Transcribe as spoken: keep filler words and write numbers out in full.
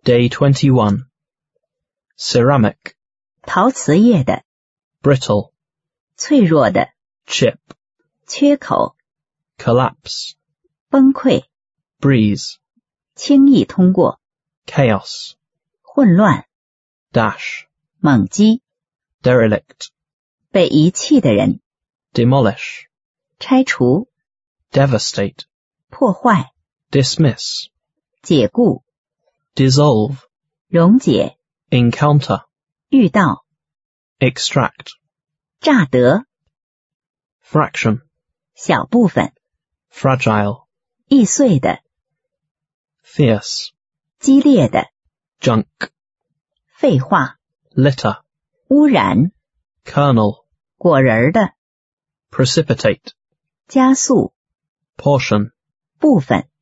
Day twenty-one. Ceramic. 陶瓷业的 Brittle. 脆弱的 Chip. 缺口 Collapse. 崩溃 Breeze. 轻易通过 Chaos. 混乱 Dash. 猛击 Derelict. 被遗弃的人 Demolish. 拆除 Devastate. 破坏 Dismiss. 解雇 Dissolve. 溶解 Encounter. 遇到 Extract. 乍得 Fraction. 小部分 Fragile. 易碎的 Fierce. 激烈的 Junk. 废话 Litter. 污染 Kernel. 果仁的 Precipitate. 加速 Portion. 部分